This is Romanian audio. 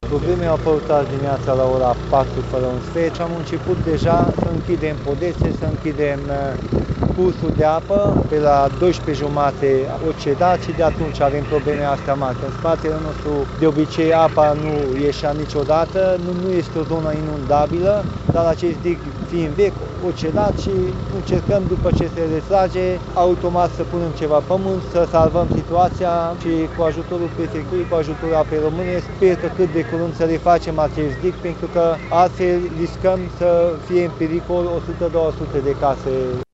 Problemele au apărut azi dimineața la ora 4 fără un sfert și am început deja să închidem podețe, să închidem cursul de apă. Pe la 12:30 o cedat și de atunci avem probleme astea mari. În spatele nostru, de obicei, apa nu ieșea niciodată, nu este o zonă inundabilă, dar acest dig fiind vechi, o cedat și încercăm după ce se retrage, automat să punem ceva pământ, să salvăm situația și cu ajutorul prefecturii, cu ajutorul Apei Române, sper că cât de curând să refacem acest dig, pentru că altfel riscăm să fie în pericol 100-200 de case.